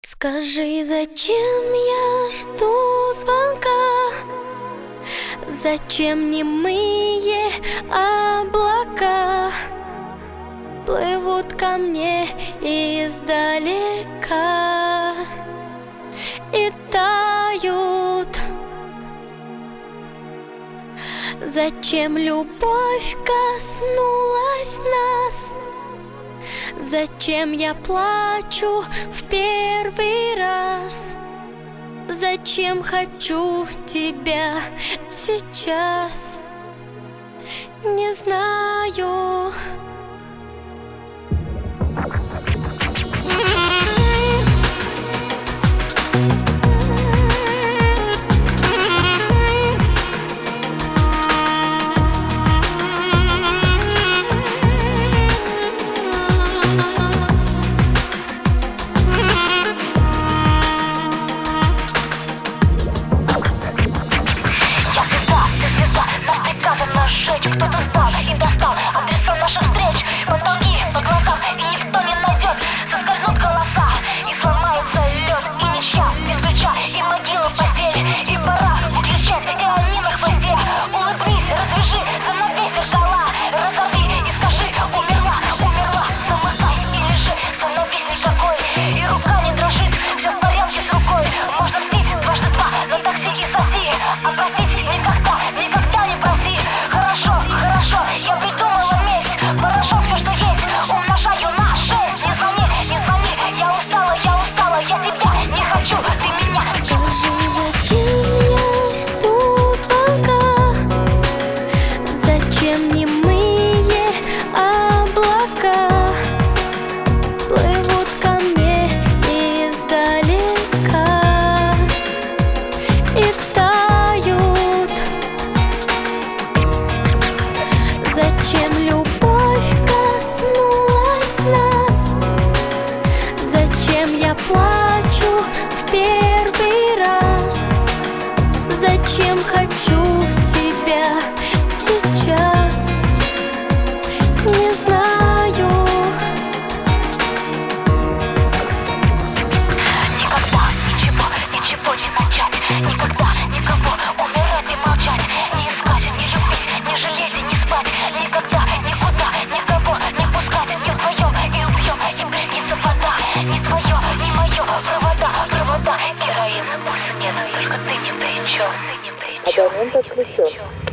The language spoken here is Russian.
Скажи, зачем я жду звонка? Зачем немые облака плывут ко мне издалека и тают? Зачем любовь коснулась нас? Зачем я плачу в первый раз? Зачем хочу тебя сейчас? Не знаю. Кто-то сдал и достал адреса наших встреч. Потолки по глазам, и никто не найдет. Соскользнут голоса, и сломается лед. И ничья без ключа, и могила в постели. И пора выключать, и они на хвосте. Улыбнись, развяжи, занавей зеркала. Разорви и скажи: умерла, умерла. Замыкай и лежи, становись никакой. И рука не дрожит, все в порядке с рукой. Можно мстить дважды два на такси и соси. А простить никогда, никогда не проси. Хорошо, я придумала месть. Порошок, все, что есть, умножаю на 6. Не звони, не звони, я устала, я тебя не хочу, ты меня. Скажи, зачем я жду звонка? Зачем немые облака плывут ко мне издалека и тают? Зачем любовь коснулась нас? Зачем я плачу в первый раз? Зачем хочу тебя сейчас? Не знаю. Никогда ничего не начать. Никогда никого умирать и молчать. Не искать, не любить, не жалеть и не спать. Никогда, никуда, никого не пускать. Не вдвоем и убьем, им приснится вода. Не твое, не мое, провода. Героин, пульса нет, только ты ни при чем. Абонент отключен.